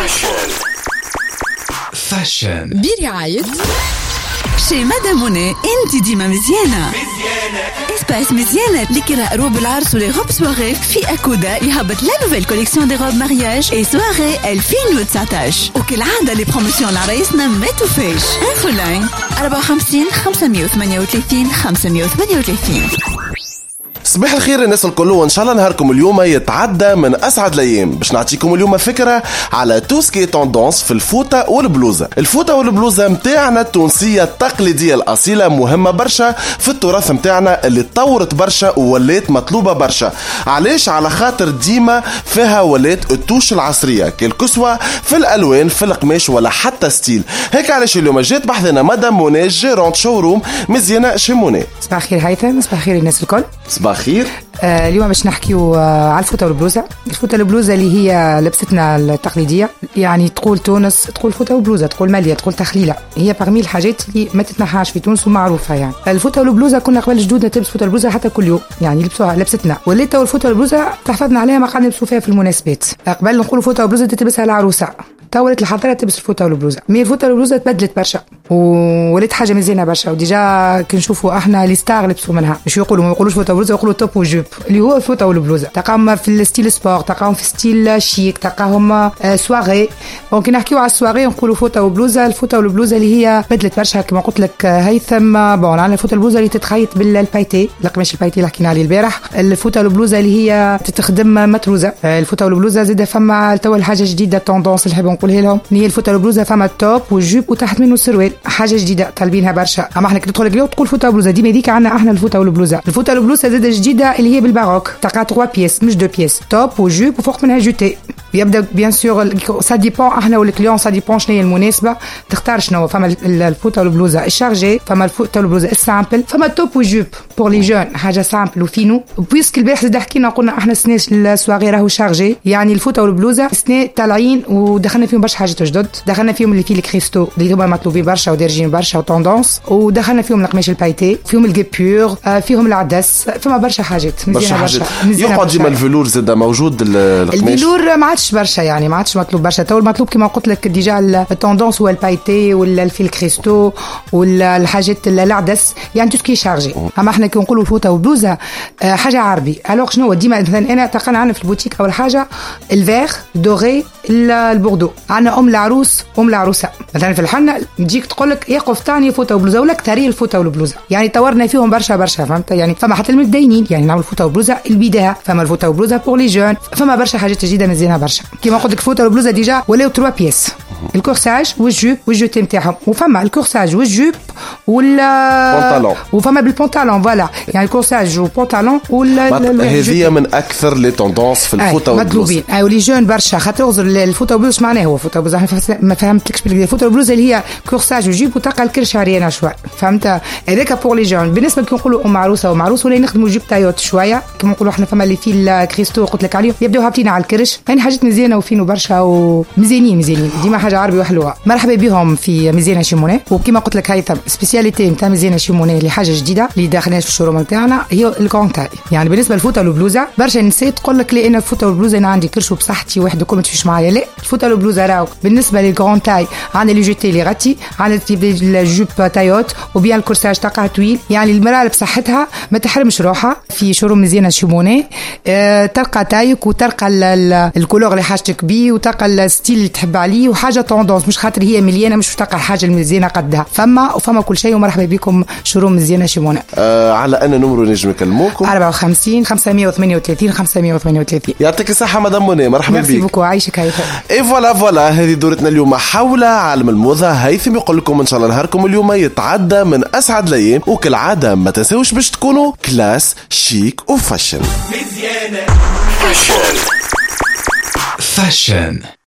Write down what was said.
فاشن برعاية شي مدام موني. انت ديما مزيانة. اسباس مزيانة لكراء روب العرس ولي روب سواري في أكودا يهبط لا نوفيل كوليكسيون دي روب مارياج اي سواري 2019. وكل عادة لي بروموسيون لعرايسنا ما توفيش. انفو لاين 54 538 538. صباح الخير الناس الكل، وان شاء الله نهاركم اليوم يتعدى من اسعد الايام باش نعطيكم اليوم فكره على توسكي توندونس في الفوطه والبلوزه. الفوطه والبلوزه متاعنا التونسيه التقليديه الاصيله مهمه برشا في التراث متاعنا اللي تطورت برشا وولات مطلوبه برشا. علاش؟ على خاطر ديما فيها ولات التوش العصريه كالكسوه في الالوان في القماش ولا حتى ستيل. هيك علاش اليوم جات بحثنا مدام موني جيرونت شوروم مزيانه شي موني. صباح الخير هيثم، صباح الخير الناس الكل. صباح الخير. اليوم باش نحكيو على الفوطه والبلوزه. الفوطه والبلوزه اللي هي لبستنا التقليديه، يعني تقول تونس تقول فوطه وبلوزه، تقول ماليه، تقول تخليله، هي برمي الحاجات اللي ما تتنحاش في تونس ومعروفه. يعني الفوطه والبلوزه كنا قبل جدودنا تلبس فوطه والبلوزه حتى كل يوم، يعني يلبسوها لبستنا. وليت الفوطه والبلوزه تحفظنا عليها ما قاعد نلبسوا فيها في المناسبات. قبل نقولوا فوطه وبلوزه تلبسها العروسه، تولت الحضاره تلبس الفوطه والبلوزه. مي الفوطه والبلوزه تبدلت برشا وولات حاجه مزيانه برشا، وديجا كنشوفوا احنا لي ستار لبسوا منها. مش يقولوا ما يقولوش فوطه والبلوزه، يقولوا توب وجوب اللي هو الفوطه والبلوزه. تلقاهم في الستيل سبور، تلقاهم في ستيل شيك، تلقاهم سواري. ممكن نحكيو على السواري نقولوا فوطه وبلوزه. الفوطه والبلوزه اللي هي بدلت برشا كما قلت لك هيثم. بون عندنا الفوطه والبلوزه اللي تتخيط بالبايتي، القماش البايتي اللي حكينا عليه البارح. الفوطه والبلوزه اللي هي تتخدم متروزه. الفوطه والبلوزه زاده فما توا الحاجه جديده توندونس اللي نحب نقولها لهم، هي الفوطه والبلوزه فما التوب والجوب وتحت منه السروال، حاجه جديده طالبينها برشا. اما احنا كي تدخل اليوم تقول فوطه والبلوزه، ديما هذيك عندنا احنا الفوطه والبلوزه. الفوطه والبلوزه زاده جديده اللي هي بالباروك، تلقى 3 بيس مش 2 بيس، توب وجوب وفوق منها جوتي. يبدا بيان سور سا ديبون احنا والكليون، سا ديبون شنو هي المناسبه تختار شنو. فما الفوطه والبلوزه الشارجي، فما الفوطه والبلوزه السامبل، فما التوب وجوب بور لي جون حاجه سامبل وفينو. بويسك البارح زاد حكينا قلنا احنا سنه السواغي راهو شارجي، يعني الفوطه والبلوزه سنه طالعين ودخلنا فيهم برشا حاجات جدد. دخلنا فيهم اللي فيه الكريستو اللي هما مطلوبين برشا ودارجين برشا وتوندونس، ودخلنا فيهم القماش البايتي، فيهم الجيبور، فيهم العدس، فما برشا حاجات مزيانه برشا. يقعد ديما الفلور زاد موجود. القماش الفلور ما عادش برشا، يعني ما عادش مطلوب برشا. تو المطلوب كما قلت لك ديجا التوندونس هو البايتي ولا الفيل كريستو ولا الحاجات العدس، يعني تو سكي شارجي. اما احنا كي نقولوا الفوطه والبلوزه حاجه عربي. الوغ شنو ديما مثلا انا تلقانا عندنا في البوتيك اول حاجه الفيغ دوري البوردو، عندنا العروس العروسه. مثلا في الحنه تجيك تقول لك يا قفطاني فوطه وبلوزه ولا كتاري الفوطه والبلوزه، يعني طورنا فيهم برشا فهمت. يعني فما حتى المتدينين يعني نعمل فوطه وبلوزه البدايه، فما الفوطه وبلوزه بور لي جون، فما برشا حاجات جديده مزيانه برشا. كيما قلت لك الفوطه والبلوزه ديجا ولاو 3 بيس، الكورساج والجوب والجوتي نتاعهم، وفما الكورساج والجوب ولا وفما بالبونطالون فوالا، يعني الكورساج والبونطالون هذه من اكثر لي توندونس في الفوطه والبلوزه. ولي جون برشا خاطر الفوطه والبلوزه معناها هو فوطه والبلوزه ما فهمتلكش الفوطه والبلوزه اللي هي كورساج وجيب وتلقى الكرش عريانه شويه، فهمت. هذاك بور لي جون. بالنسبه كي نقولوا عروسه ومعروس ولا نخدموا جيب تايوت شويه كما نقولوا احنا، فما اللي في الكريستو قلت لك عليه يبداو هابطين على الكرش، يعني حاجات مزيانه وفينو برشا ومزيانين ديما حاجه عربي وحلوه. مرحبا بهم في مزيانه شيموني. وكما قلت لك هيثم سبيسياليتي نتاع مزيانه شيموني اللي حاجه جديده اللي داخلين في الشوروم نتاعنا هي الكونتاي. يعني بالنسبه للفوطه والبلوزه برشا نسيت تقول لك لي انا الفوطه والبلوزه انا عندي كرش وبصحتي واحد وكل ما تفيش معايا. لا، الفوطه والبلوزه راهو بالنسبه للكونتاي عندنا لي جوتي لي غاتي، عندنا الجوب تايوت وبيان الكورساج تلقاه طويل، يعني المراه بصحتها ما تحرمش روحها في شوروم مزيانه شيموني. تلقى تايك وتلقى الكولور اللي حاجتك بيه وتلقى الستيل اللي تحب عليه وحاجه توندونس، مش خاطر هي مليانه مش تلقى الحاجه المزيانه قدها. فما كل شيء. ومرحبا بكم شوروم مزيانه شيموني. على ان نمرو نجم نكلموكم 54 538 538. يعطيك الصحه مدام موني، مرحبا بك. ميرسي بوكو، عايشك هيثم. اي فوالا هذه دورتنا اليوم حول عالم الموضه. هيثم يقول لكم ان شاء الله نهاركم اليوم يتعدى من اسعد الايام، وكالعاده ما تنسوش باش تكونوا كلاس شيك وفاشن. فاشن